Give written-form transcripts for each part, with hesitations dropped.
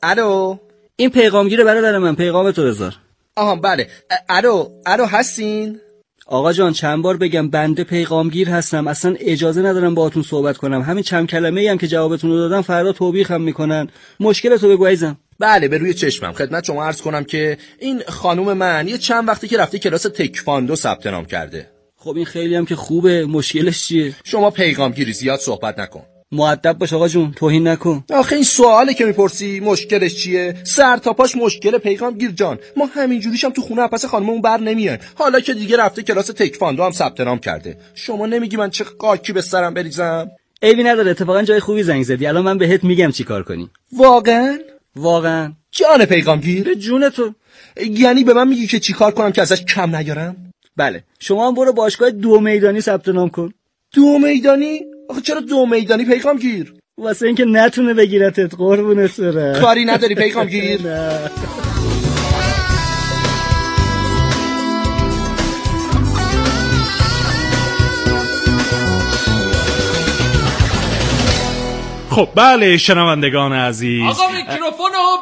الو، این پیغامگیره برادر من، پیغام تو بذار. آها بله. الو هستین؟ آقا جان چند بار بگم بنده پیغامگیر هستم، اصلا اجازه ندارم باهاتون صحبت کنم. همین چند کلمه‌ای هم که جوابتون رو دادم فردا توبیخم میکنن. مشکلتو بگو عزیزم. بله به روی چشمم. خدمت شما عرض کنم که این خانم من یه چند وقتی که رفته کلاس تکواندو ثبت نام کرده. خب این خیلی هم که خوبه، مشکلش چیه؟ شما پیغامگیری زیاد صحبت نکن. مؤدب باش آقا جون، توهین نکن. آخه این سواله که میپرسی مشکلش چیه؟ سر تا پاش مشکل پیغامگیر جان. ما همینجوریش هم تو خونه پس خانممون بر نمیایم. حالا که دیگه رفته کلاس تکواندو هم ثبت نام کرده. شما نمیگی من چه قاکی به سرم بریزم؟ عیبی نداره، اتفاقا جای خوبی زنگ زدی. الان من بهت میگم چیکار کنی. واقعا جان پیغامگیر؟ به جون تو. یعنی به من میگی که چیکار کنم که ازش کم نیارم؟ بله، شما هم برو باشگاه 2 میدانی ثبت نام کن. 2 میدانی؟ آخه چرا 2 میدانی پیغامگیر؟ واسه اینکه نتونه بگیرتت، قربونت برم. کاری نداری پیغامگیر؟ نه. خب بله شنوندگان عزیز، آقا میکروفونو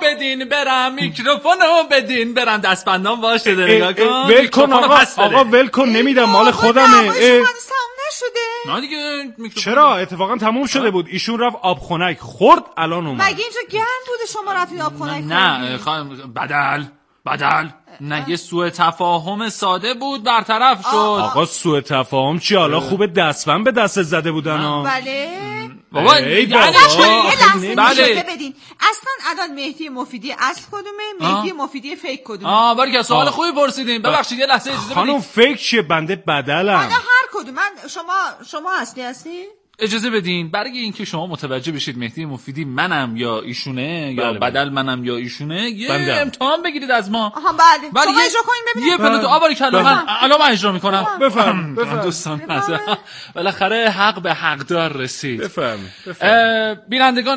بدین برم دستبندام باشه نگاه کن. ول کن آقا ول کن، نمیدم، مال خودمه. نه دیگه چرا اتفاقا تموم شده بود، ایشون رفت آبخنک خورد الان اومد. مگه اینجا گرم بوده شما رفتید آبخنک؟ نه خانم بدل نه، یه سوء تفاهم ساده بود برطرف شد. آقا سوء تفاهم چی؟ حالا خوب دستبند به دست زده بودن ها. بله بابا بله بدین. اصلا الان مهدی مفیدی اصل کدومه، مهدی مفیدی فیک کدومه؟ باری که سوال خوبی پرسیدین. ببخشید یه لحظه اجازه بدید. خانم فیک چیه؟ بنده بدلم. حالا هر کدوم. من شما اصلی هستی؟ اجازه بدین برای اینکه شما متوجه بشید مهدی مفیدی منم یا ایشونه یا بدل منم یا ایشونه، یه امتحان بگیرید از ما. آها بله. شما اجرا کنین ببینید. یه پلوتو آباری کلا من الان اجرا میکنم. بفرم دوستان بالاخره حق به حقدار رسید. بفرم بینندگان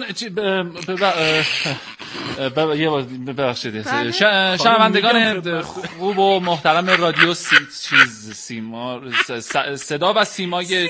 ببخشید شنوندگان خوب و محترم رادیو سیما صدا و سیمای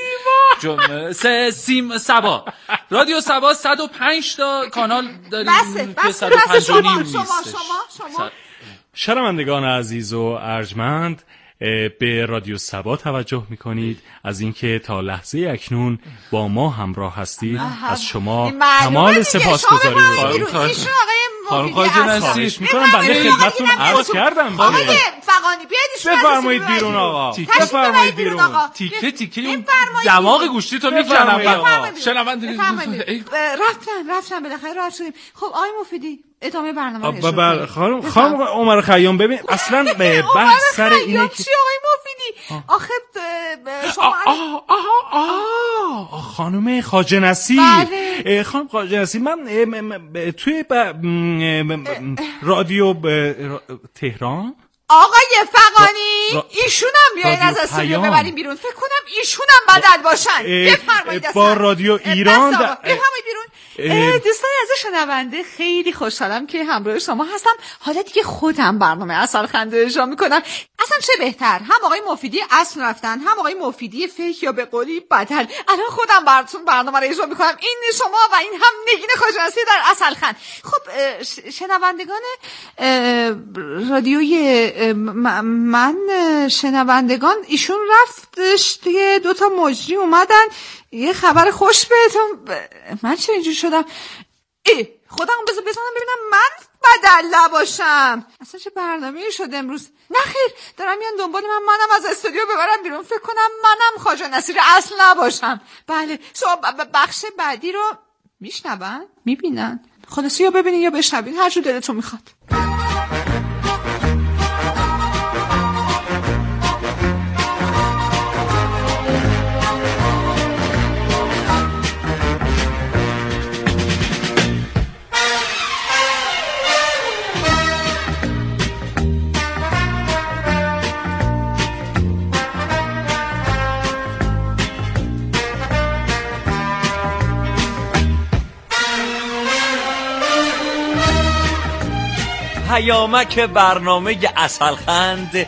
سبا، رادیو سبا 105 تا کانال داریم که 105 و نیم نیستش. شما شنوندگان عزیز و ارجمند، به رادیو سبا توجه میکنید. از اینکه تا لحظه اکنون با ما همراه هستید از شما کمال سپاسگزاری می‌کنم. خانم خواجه نصیب میکنم بنده خدمتتون عرض کردم. آقای فغانی بیایید بفرمایید بیرون آقا. بفرمایید بیرون. تیکه اون دماغ گوشتی تو میفهمم. شنونده رفتن بالاخره راه شدیم. خب آقای مفیدی ادامه برنامه بله خانم عمر خیام، ببین اصلا به بحث سر اینه که چی آقای مفیدی آخه شما خانم خواجه نصیر. خانم خواجه نصیر، من توی رادیو تهران آقای فغانی ایشون هم بیاین از استودیو ببریم بیرون. فکر کنم ایشون هم بدل باشن. بفرمایید با رادیو ایران بفرمایید بیرون. دوستان از شنونده خیلی خوشحالم که همراه شما هستم. حالا دیگه خودم برنامه اصل خنده اجرا میکنم. اصلا چه بهتر، هم آقای مفیدی اصل رفتن هم آقای مفیدی فیک یا به قولی بدل. الان خودم براتون برنامه رو اجرا میکنم. این شما و این هم نگین خواجه نصیر در اصل خند. خب شنوندگان رادیوی من شنوندگان ایشون رفتش دیگه، 2 تا مجری اومدن یه خبر خوش بهتون. من چرا اینجوری شدم؟ خودم بزنم ببینم من بدل نباشم. اصلا چه برنامه‌ای شد امروز؟ نه خیر، دارم میان دنبال منم از استودیو ببرم بیرون. فکر کنم منم خواجه نصیر اصل نباشم. بله شما بخش بعدی رو میشنون میبینن. خلاصی یا ببینین یا بشنوین، هر جور دلتون میخواد. پیامک برنامه اصلخند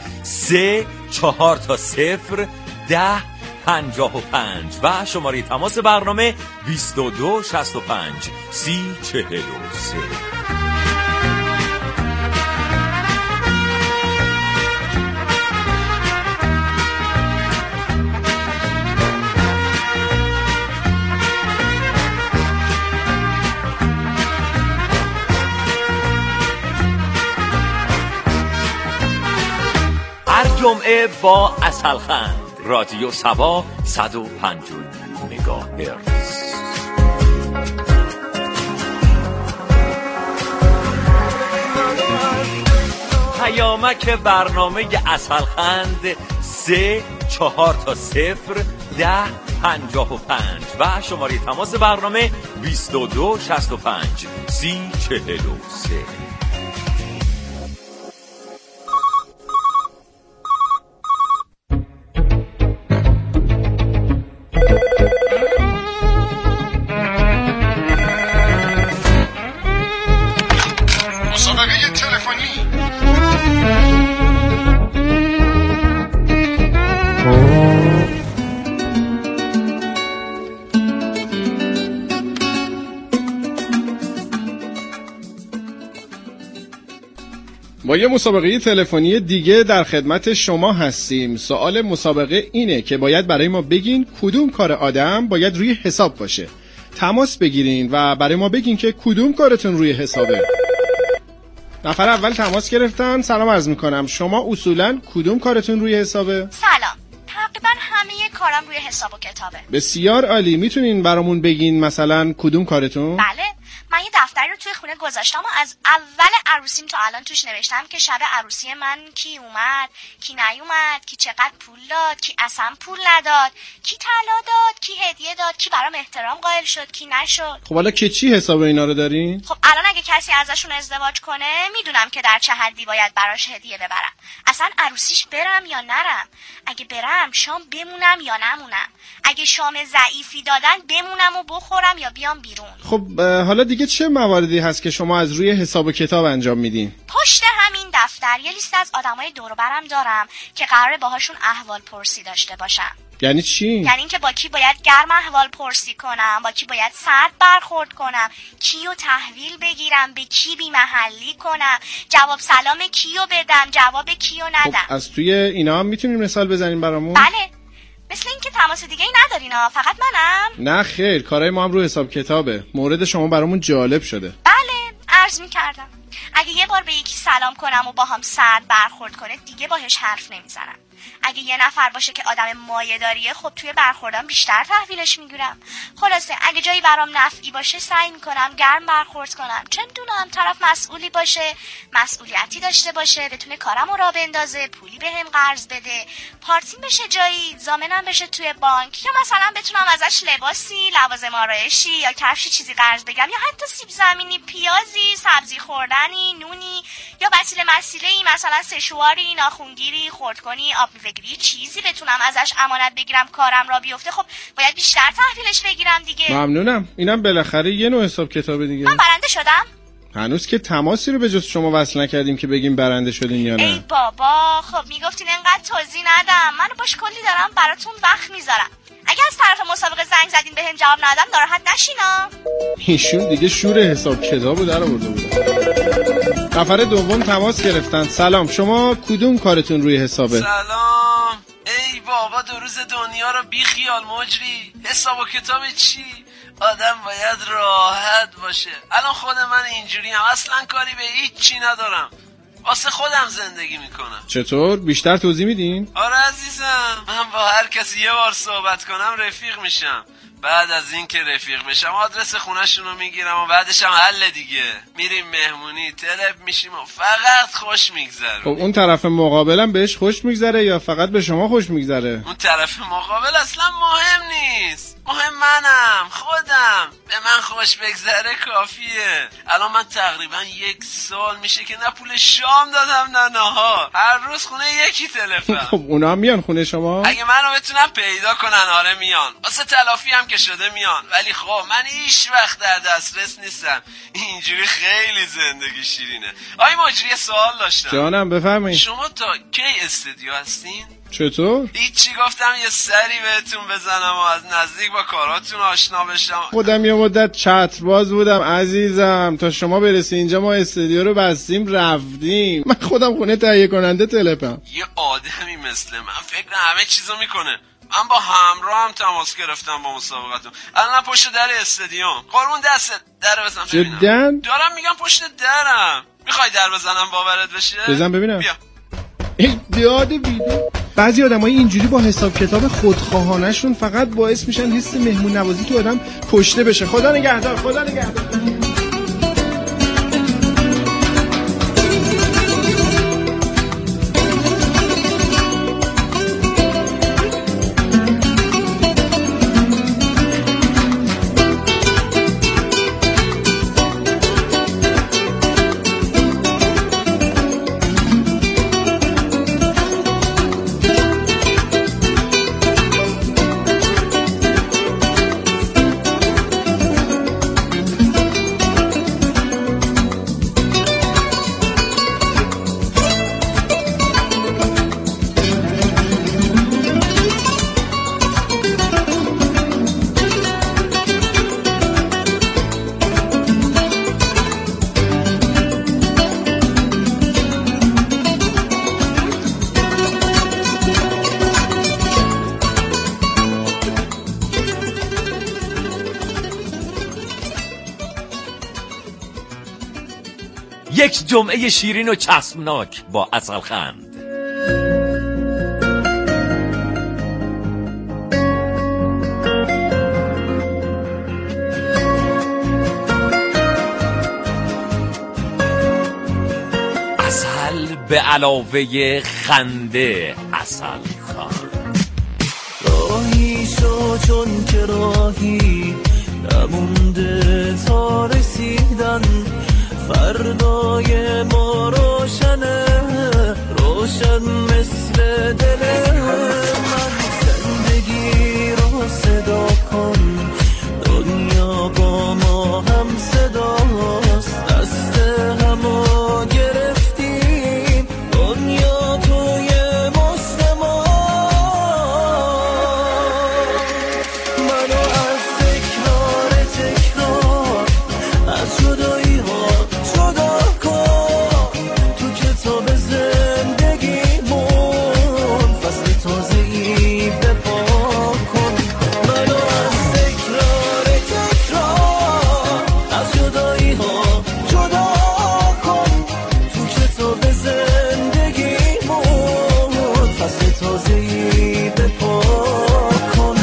3-4-0-10-55 و شماره تماس برنامه 2265 3043. جمعه با عسلخند. رادیو سبا 105 مگاهرتز. پیامک برنامه عسلخند 34-0-10-55 و شماره تماس برنامه 2265-3043. مسابقه تلفنی. با یه مسابقه تلفنی دیگه در خدمت شما هستیم. سوال مسابقه اینه که باید برای ما بگین کدوم کار آدم باید روی حساب باشه. تماس بگیرین و برای ما بگین که کدوم کارتون روی حسابه. نفر اول تماس گرفتن. سلام عرض میکنم، شما اصولاً کدوم کارتون روی حسابه؟ سلام، تقریبا همه کارم روی حساب و کتابه. بسیار عالی. میتونین برامون بگین مثلا کدوم کارتون؟ بله، من یه دفتری رو توی خونه گذاشتم و از اول عروسیم تا الان توش نوشتم که شب عروسی من کی اومد، کی نیومد، کی چقدر پول داد، کی اصلا پول نداد، کی طلا داد، کی هدیه داد، کی برام احترام قائل شد، کی نشد. خب حالا که چی حساب اینا رو دارین؟ خب الان اگه کسی ازشون ازدواج کنه میدونم که در چه حدی باید براش هدیه ببرم. اصلا عروسیش برم یا نرم، اگه برم شام بمونم یا نمونم، اگه شام ضعیفی دادن بمونم و بخورم یا بیام بیرون. خب حالا دیگه چه مواردی هست که شما از روی حساب و کتاب انجام میدین؟ پشت همین دفتر یه لیست از آدمای دور و برم دارم که قراره باهاشون احوال پرسی داشته باشم. یعنی چی؟ یعنی اینکه با کی باید گرم احوال پرسی کنم، با کی باید سرد برخورد کنم، کیو تحویل بگیرم، به کی بی محلی کنم، جواب سلام کیو بدم، جواب کیو ندم. خب از توی اینا هم میتونین مثال بزنین برامون؟ بله، مثل این که تماس دیگه ای ندارین ها، فقط منم؟ نه خیر، کارهای ما هم رو حساب کتابه. مورد شما برامون جالب شده. بله، عرض می‌کردم اگه یه بار به یکی سلام کنم و با هم سرد برخورد کنه دیگه باهش حرف نمیزنم. اگه یه نفر باشه که آدم مایه‌داریه خب توی برخوردم بیشتر تحویلش میگیرم. خلاصه اگه جایی برام نفعی باشه سعی میکنم گرم برخورد کنم، چه میدونم طرف مسئولی باشه، مسئولیتی داشته باشه، بتونه کارمو راه بندازه، پولی بهم قرض بده، پارتیم بشه جایی، ضامنم بشه توی بانک، یا مثلا بتونم ازش لباسی، لوازم آرایشی یا کفشی چیزی قرض بگم، یا حتی سیب زمینی، پیازی، سبزی خوردنی، نونی، یا وسیله‌ای مثلا سشواری، ناخونگیری، خردکنی، آب میوه‌گیری، چیزی بتونم ازش امانت بگیرم کارم را بیفته. خب باید بیشتر تحویلش بگیرم دیگه. ممنونم. اینم بالاخره یه نوع حساب کتابه دیگه. من برنده شدم؟ هنوز که تماسی رو به جز شما وصل نکردیم که بگیم برنده شدین یا نه. ای بابا، خب میگفتین انقدر توضیح ندم، منو باش کلی دارم براتون وقت میذارم. اگه از طرف مسابقه زنگ زدین بهم جواب ندادم ناراحت نشینا. ایشون دیگه شور حساب کتابو در آورده بود. نفر دوم تماس گرفتن. سلام، شما کدوم کارتون روی حسابه؟ سلام. ای بابا، دو روز دنیا رو بی خیال مجری. حساب و کتاب چی؟ آدم باید راحت باشه. الان خود من اینجوری هم، اصلا کاری به هیچ چی ندارم، واسه خودم زندگی میکنم. چطور؟ بیشتر توضیح میدین؟ آره عزیزم، من با هر کسی یه بار صحبت کنم رفیق میشم. بعد از این که رفیق بشم آدرس خونه‌شون رو میگیرم و بعدش هم حل دیگه. میریم مهمونی، طلب میشیم و فقط خوش میگذره. خب اون طرف مقابلم بهش خوش میگذره یا فقط به شما خوش میگذره؟ اون طرف مقابل اصلا مهم نیست، مهم منم، خودم. به من خوش بگذره کافیه. الان من تقریبا 1 سال میشه که نه پول شام دادم نه نهار. هر روز خونه یکی تلفن. خب اونا هم میان خونه شما؟ اگه منو بتونن پیدا کنن آره میان، واسه تلافی هم که شده میان، ولی خب من هیچ وقت در دسترس نیستم. اینجوری خیلی زندگی شیرینه. آی مجری سوال داشتم. جانم بفرمایید. شما تا کی استودیو هستین؟ چطور؟ هیچی، گفتم یه سری بهتون بزنم و از نزدیک با کاراتون آشنا بشم. خودم یه مدت چتر باز بودم عزیزم، تا شما برسی اینجا ما استودیو رو بستیم رفتیم. من خودم خونه تهیه کننده تلپم. یه آدمی مثل من فکر همه چیزو میکنه. من با همراه هم تماس گرفتم با مسابقتون. الان پشت در استادیوم. قربون دستت، در بزن ببینم. جدن؟ دارم میگم پشت درم. میخوای در بزنم باورت بشه؟ بزن ببینم. بیا. ای داد بیده. بعضی آدمای اینجوری با حساب کتاب خودخواهانشون فقط باعث میشن حس مهمون نوازی تو آدم کشته بشه. خدا نگهدار، خدا نگهدار. یک جمعه شیرین و چسبناک با عسلخند. عسل به علاوه خنده عسلخند. راهی شو چون که راهی نمونده تا رسیدن، فردای ما روشنه، روشن مثل دل من. زندگی رو صدا کن، دنیا با ما هم صداست، دست همو گرفتیم، دنیا توی مست ما. منو از تکرار از جدایی ها جدا کن، تو کتاب زندگیمون فصل تازه‌ای بپا کن. منو از تکرار از جدایی ها جدا کن، تو کتاب زندگیمون فصل تازه‌ای بپا کن.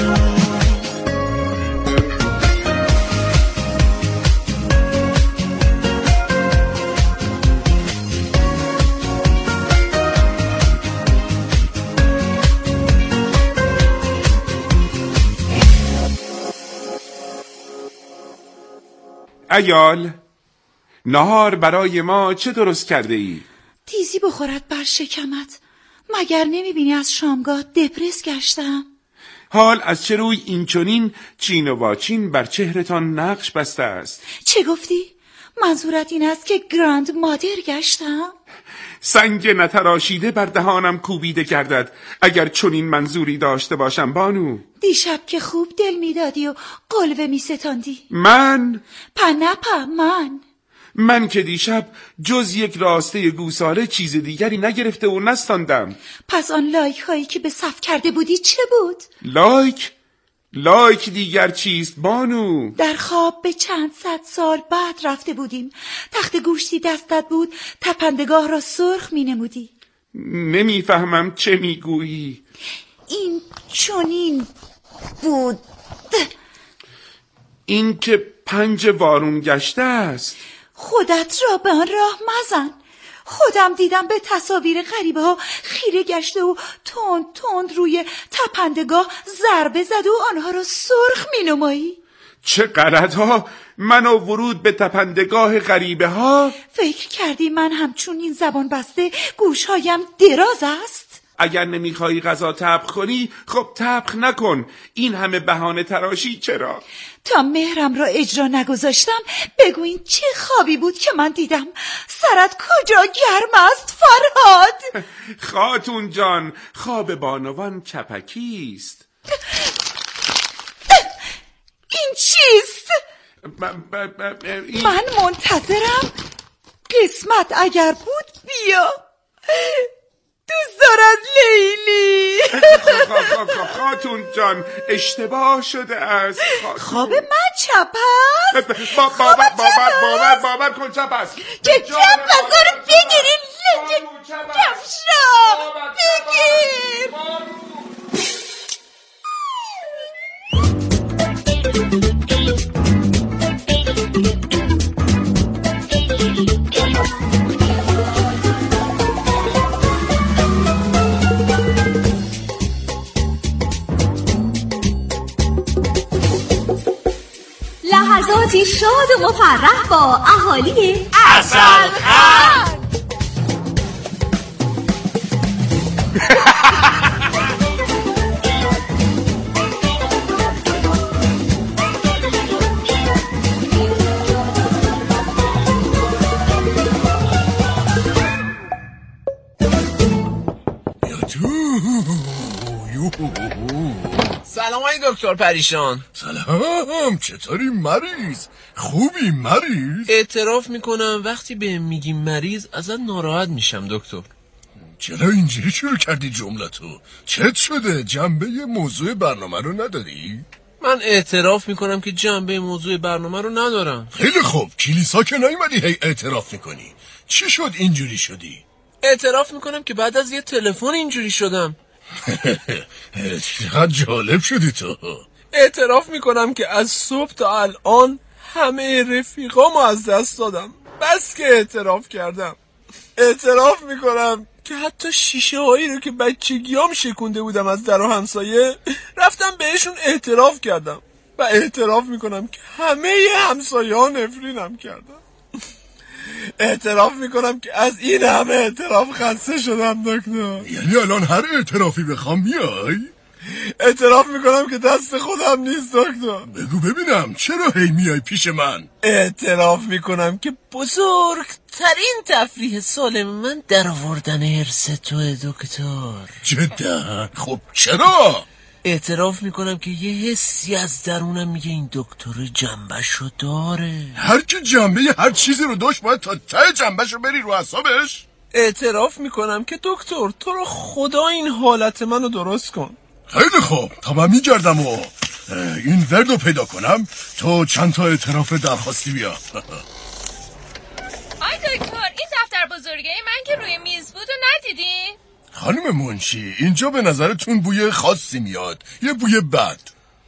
عیال، نهار برای ما چه درست کرده ای؟ تیزی بخورد بر شکمت، مگر نمیبینی از شامگاه دپرس گشتم؟ حال از چه روی این چنین چین و واچین بر چهرتان نقش بسته است؟ چه گفتی؟ منظورت این است که گراند مادر گشتم؟ سنگ نتراشیده بر دهانم کوبیده گردد اگر چنین منظوری داشته باشم بانو. دیشب که خوب دل میدادی و قلوه میستاندی. من؟ من که دیشب جز یک راسته گوساله چیز دیگری نگرفته و نستاندم. پس آن لایک هایی که به صف کرده بودی چه بود؟ لایک دیگر چیست بانو؟ در خواب به چند صد سال بعد رفته بودیم، تخت گوشتی دستت بود، تپندگاه را سرخ می نمودی. نمیفهمم چه میگویی. این چنین بود. این که پنج وارون گشته است. خودت را به آن راه مزن. خودم دیدم به تصاویر غریبه ها خیره گشته و تند روی تپندگاه ضربه زد و آنها را سرخ می نمایی. چه غلط‌ها! من و ورود به تپندگاه غریبه ها. فکر کردی من همچون این زبان بسته گوشهایم دراز است؟ اگر نمیخوایی غذا طبخ کنی خب طبخ نکن. این همه بهانه تراشی چرا؟ تا مهرم را اجرا نگذاشتم بگو این چه خوابی بود که من دیدم؟ سرت کجا گرم است فرهاد؟ خاتون جان، خواب بانوان چپکیست. این چیست؟ من منتظرم. قسمت اگر بود بیا. تو دارد لیلی. خاتون جان اشتباه شده است. خواب من چپ است. باور کن چپ است. چه چپ است؟ رو بگیریم. کفشا بگیر. لحظاتی شاد و مفرح با اهالی عسلخند. سلام های دکتر پریشان. سلام، چطوری مریض؟ خوبی مریض؟ اعتراف میکنم وقتی بهم میگی مریض ازت ناراحت میشم دکتر. چرا اینجوری شروع کردی جملتو؟ چت شده؟ جنبه موضوع برنامه رو نداری؟ من اعتراف میکنم که جنبه موضوع برنامه رو ندارم. خیلی خوب، کلیسا که نیومدی هی اعتراف میکنی. چی شد اینجوری شدی؟ اعتراف میکنم که بعد از یه تلفن اینجوری شدم. چقدر جالب شدی تو. اعتراف میکنم که از صبح تا الان همه رفیقامو از دست دادم. بس که اعتراف کردم. اعتراف میکنم که حتی شیشه هایی رو که بچگیام شکونده بودم از در و همسایه رفتم بهشون اعتراف کردم. و اعتراف میکنم که همه همسایه ها نفرینم کردم. اعتراف میکنم که از این همه اعتراف خسته شدم دکتر. یعنی الان هر اعترافی بخوام میای؟ اعتراف میکنم که دست خودم نیست دکتر. بگو ببینم چرا هی میای پیش من؟ اعتراف میکنم که بزرگترین تفریح سالم من در آوردن حرص توه دکتر. جدا؟ خب چرا؟ اعتراف میکنم که یه حسی از درونم میگه این دکتر جنبشو داره. هر کی جنبه هر چیزی رو داشت باید تا ته جنبشو بری رو حسابش. اعتراف میکنم که دکتر تو رو خدا این حالت منو درست کن. خیلی خوب، تا من میگردم و این وردو پیدا کنم تو چند تا اعتراف درخواستی بیا. آی دکتر، این دفتر بزرگه من که روی میز بود و ندیدین؟ خانم منشی، اینجا به نظرتون بوی خاصی میاد؟ یه بوی بد؟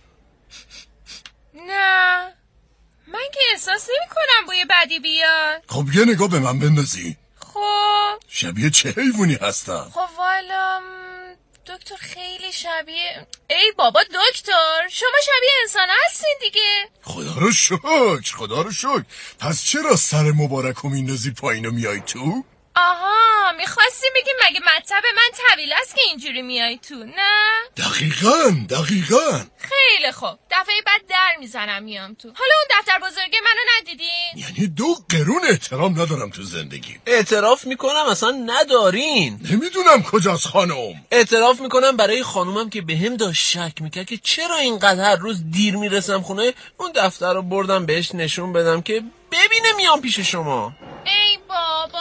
نه، من که احساس نمی کنم بوی بدی بیاد. خب یه نگاه به من بندازی. خب شبیه چه حیوانی هستم؟ خب والا دکتر خیلی شبیه. ای بابا دکتر، شما شبیه انسان هستین دیگه. خدا رو شکر، خدا رو شکر. پس چرا سر مبارکو میندازی پایین و میای تو؟ آها، میخواستی بگی مگه مطب من طویل است که اینجوری میای تو، نه؟ دقیقاً. خیلی خوب، دفعه بعد در میزنم میام تو. حالا اون دفتر بزرگه منو ندیدین؟ یعنی 2 قرون احترام ندارم تو زندگی. اعتراف میکنم اصلا ندارین. نمیدونم کجاست خانم. اعتراف میکنم برای خانومم که بهم داشت شک میکرد که چرا اینقدر هر روز دیر میرسم خونه، اون دفتر رو بردم بهش نشون بدم که ببینه میام پیش شما. ای بابا،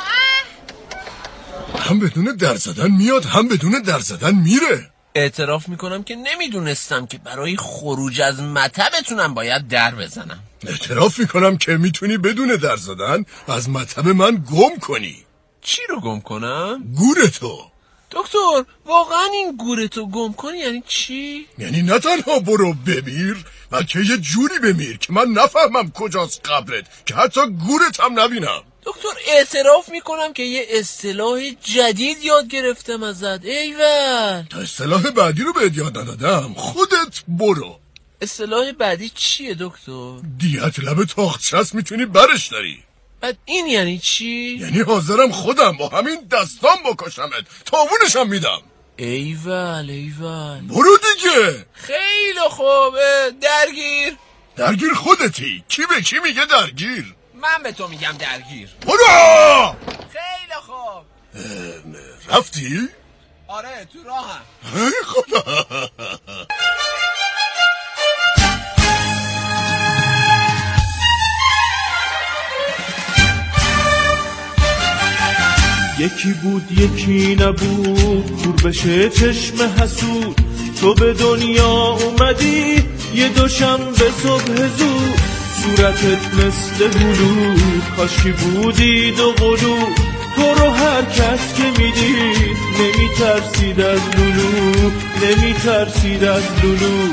هم بدون در زدن میاد هم بدون در زدن میره. اعتراف میکنم که نمیدونستم که برای خروج از مطبتونم باید در بزنم. اعتراف میکنم که میتونی بدون در زدن از مطب من گم کنی. چی رو گم کنم؟ گورتو. دکتر واقعا این گورتو گم کنی یعنی چی؟ یعنی نه تنها برو بمیر بلکه یه جوری بمیر که من نفهمم کجاست قبرت، که حتی گورت هم نبینم. دکتر اعتراف میکنم که یه اصطلاح جدید یاد گرفتم ازت. ایول، تا اصطلاح بعدی رو بهت یاد ندادم، خودت برو. اصطلاح بعدی چیه دکتر؟ دیت لب تاخچست میتونی برش داری. بعد این یعنی چی؟ یعنی حاضرم خودم با همین دستام بکشمت، تاوونشم میدم. ایول برو دیگه. خیلی خوبه. درگیر خودتی. کی به کی میگه درگیر؟ من به تو میگم درگیر. برو. خیلی خوب. رفتی؟ آره تو راهم. ای خدا. یکی بود یکی نبود، کور بشه چشم حسود. تو به دنیا اومدی یه دوشنبه صبح زود، صورتت مثل هلو، کاشکی بودی دو قلو. تو رو هر کس که میدید نمیترسید از لولو، نمیترسید از لولو.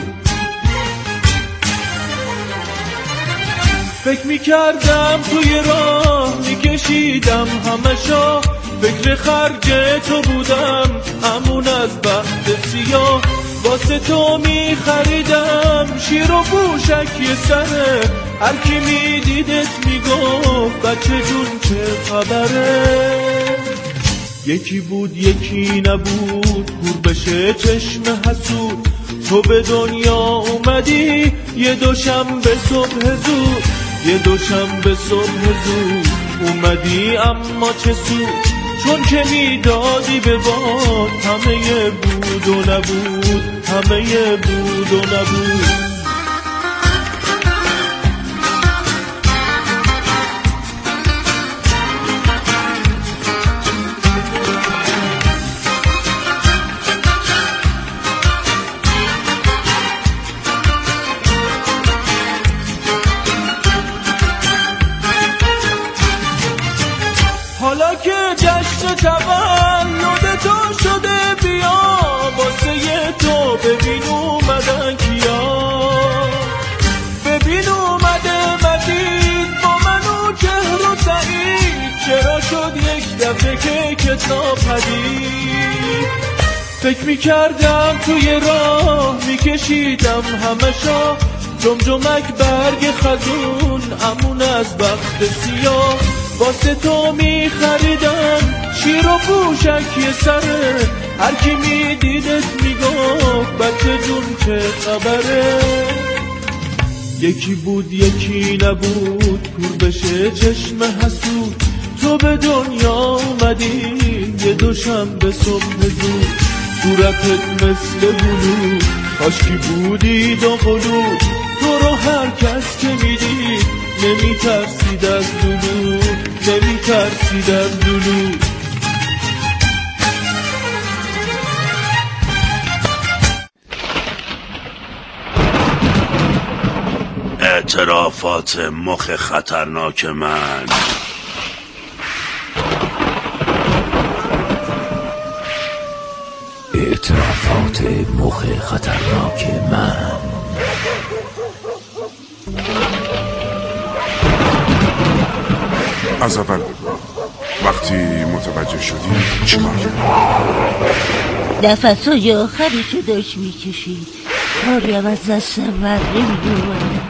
فکر میکردم توی راه میکشیدم همشا، فکر خرج تو بودم همون از بخت سیاه. واسه تو میخریدم شیر و پوشک یه سره، هر کی میدیدت میگفت بچه جون چه خبره. یکی بود یکی نبود، کور بشه چشم حسود. تو به دنیا اومدی یه دوشنبه صبح زود، یه دوشنبه صبح زود اومدی. اما چه سود چون که میدادی به باد، همه بود و نبود، همه بود و نبود. حالا که جشن تولد تو شده بیا، واسه تو ببین اومدن کیا. ببین اومده مجید با منو چهر و سعید، چرا شد یک دفعه که کتاب پدید. فکر میکردم توی راه میکشیدم همشا، جمجمک برگ خزون امون از بخت سیاه. واسه تو میخریدم شیر و پوشک یه سره، هر کی میدیدت میگفت بچه جون چه خبره. یکی بود یکی نبود، کور بشه چشم حسود. تو به دنیا اومدی یه دوشنبه صبح زود، صورتت مثل هلو، کاشکی بودی دو قلو. تو رو هر کس که میدید نمیترسید از لولو، نمیترسید از لولو. اعترافات مخ خطرناک من. اعترافات مخ خطرناک من. از اول وقتی متوجه شدی چیکار کردی؟ نفسای آخرشو داشت میکشید، کاریم از دستم بر نمی‌اومد.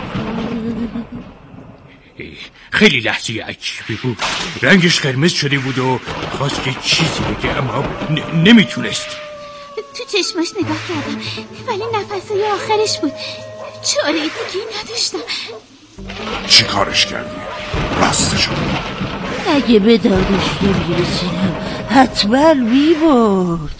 خیلی لحظه عجیبی بود. رنگش قرمز شده بود و خواست که چیزی بگه اما نمیتونست. تو چشماش نگاه کردم ولی نفسای آخرش بود، چاره دیگه نداشتم. چی کارش کردی؟ راستشو اگه به دادش نمیرسیدم حتما میبرد.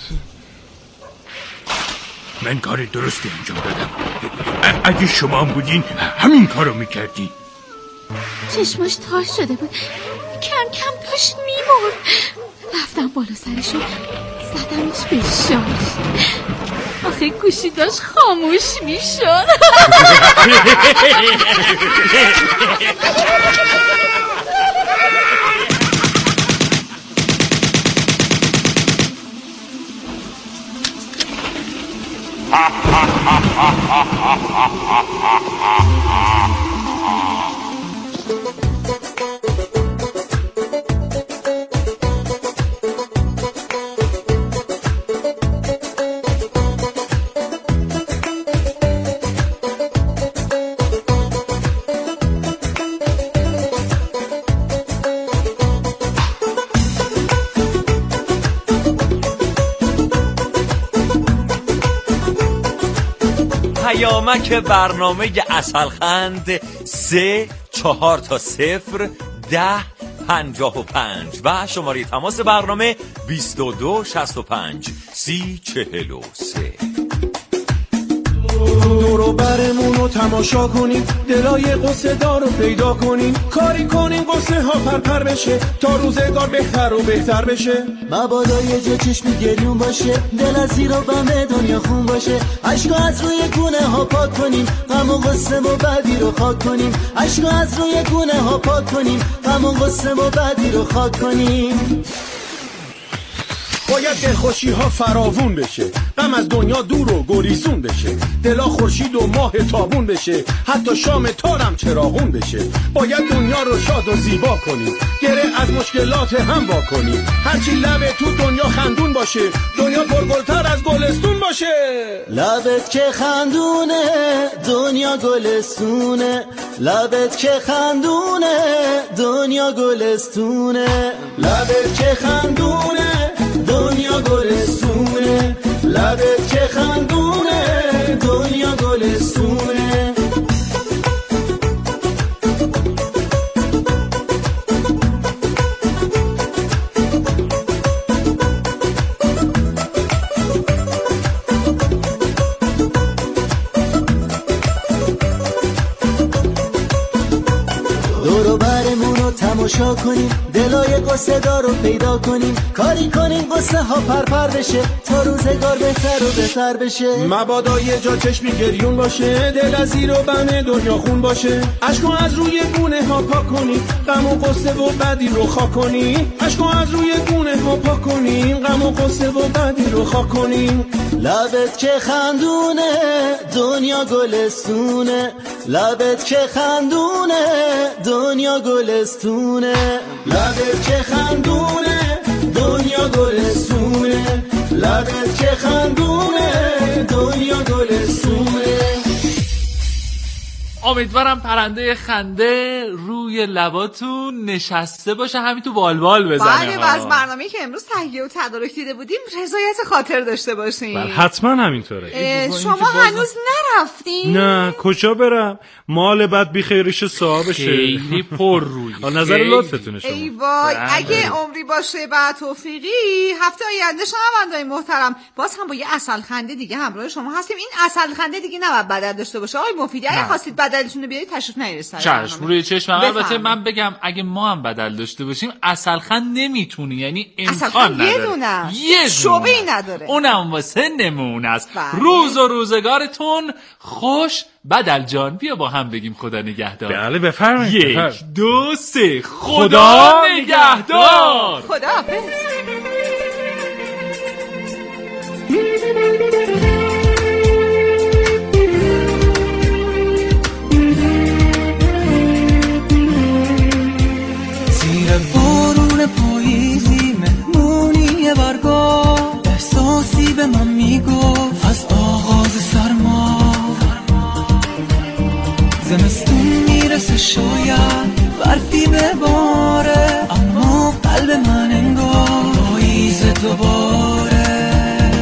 من کار درستی انجام دادم. اگه شما هم بودین همین کارو میکردین. چشماش تار شده بود، کم کم داشت میمرد. رفتم بالا سرشو زدمش به شاش، آخه گوشی داشت خاموش میشد. پیامک برنامه عسلخند 3-4-0-10-55 و شماره تماس برنامه 2265 3043. دورو برمونو تماشا کنیم، دلای قصه دارو پیدا کنیم، کاری کنیم قصه ها پرپر بشه تا روزگار بهتر و بهتر بشه. مبادا یه جا چشمی گریون باشه، دل از زیر و بم دنیا خون باشه، عشقا از روی گونه ها پاک کنیم، غم و غصه و بدی رو خاک کنیم، عشقا از روی گونه ها پاک کنیم، غم و غصه و بدی رو خاک کنیم. باید دلخوشی ها فراوون بشه، غم از دنیا دور و گریزون بشه، دلا خورشید و ماه تابون بشه، حتی شام تارم چراغون بشه. باید دنیا رو شاد و زیبا کنیم، گره از مشکلات هم وا کنیم، هرچی لبه تو دنیا خندون باشه، دنیا پرگلتر از گلستون باشه. لبت که خندونه دنیا گلستونه، لبت که خندونه دنیا گلستونه، لبت که خندونه دنیا گلستونه، لبت که خندونه دنیا گلستونه. دورو برمونو تماشا کنیم، دلای قصه دارو پیدا کنیم، کاری کنیم قصه ها پرپر بشه تا روزگار بهتر و بهتر بشه. مبادا یه جا چشمی گریون باشه، دل از زیر و بم دنیا خون باشه، عشقا از روی گونه ها پاک کنیم، غم و قصه و بدی رو خاک کنیم، عشقا از روی گونه ها پاک کنیم، غم و قصه و بدی رو خاک کنیم. لبت که خندونه دنیا گلستونه، لبت که خندونه دنیا گلستونه، لبت که خندونه دنیا گلستونه، لبت که خندونه دنیا گلستونه. امیدوارم پرنده خنده روی لباتون نشسته باشه، همین تو بالبال بزنه. بله، و از برنامه‌ای که امروز تهیه و تدارک دیده بودیم رضایت خاطر داشته باشین. بله حتما همینطوره. شما هنوز نرفتین؟ نه کجا برم؟ مال بد بی خیرش صاحبشه. خیلی پر روی. نظر لطفتونه شما. ای وای اگه عمری باشه و توفیقی هفته آینده شنونده‌های محترم باز هم با یه عسل خنده دیگه همراه شما هستیم. این عسل خنده دیگه نباید بدل داشته باشه. آقای مفیدی اگه خواستید بدلتون رو بیارید تشریف نیارید سر چشم روی چشم. البته من بگم اگه ما هم بدل داشته باشیم عسل خند نمیتونه، یعنی امکان نداره. یه شعبه‌ای نداره. اونم واسه نمونه است. روز و روزگارتون خوش. بدل جان بیا با هم بگیم خدا نگهدار. بله بفرمایید. 1 2 3 خدا نگهدار. خداحافظ. زیر بارون پاییزی مهمونی برگاه، احساسی به من میگفت از آغاز سرما، زمستون میرسه شاید برفی بباره، اما قلب من انگار پاییز دوباره.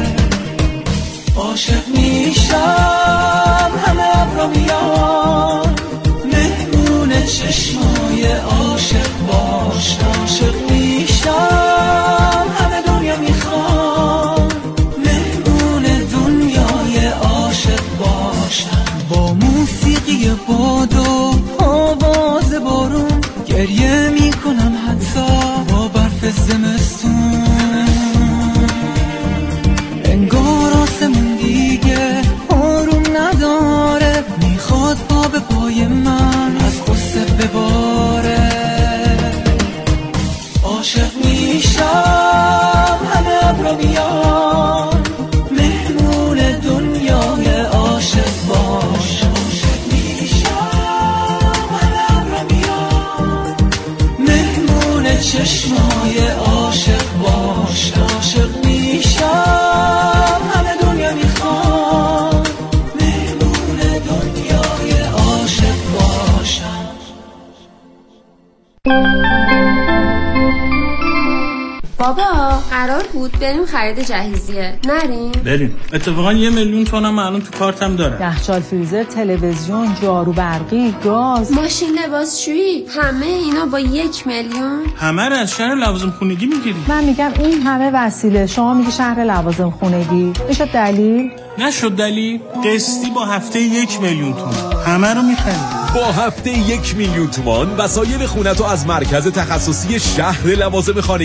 عاشق میشم همه ابرا میان، مهمون چشمای عاشق باش. عاشق میشم همه دنیا میخوان، مهمون دنیای عاشق باش. با موسیقی باد و آواز بارون گریه میکنم حتی با برف زمستون، انگار آسمون دیگه آروم نداره، میخواد پا به پای من از قصه بباره. عاشق میشم همه ابرا میان، مهمون دنیای عاشق باش. عاشق میشم همه ابرا میان، مهمون چشمای عاشق باش. عاشق میشم همه دنیا میخوان، مهمون دنیای عاشق باشم. بابا قرار بود بریم خرید جهیزیه، نریم؟ بریم. اتفاقا 1 میلیون تومنم الان تو کارتم دارم. یخچال، فریزر، تلویزیون، جارو برقی، گاز، ماشین لباسشویی، همه اینا با 1 میلیون؟ همه رو از شهر لوازم خونگی میگیری. من میگم این همه وسیله، شما میگی شهر لوازم خونگی. میشه دلیل؟ نشد دلیل. قسطی با هفته 1 میلیون تومان همه رو میخرید. با هفته 1 میلیون تومان وسایل خونتو از مرکز تخصصی شهر لوازم خانگی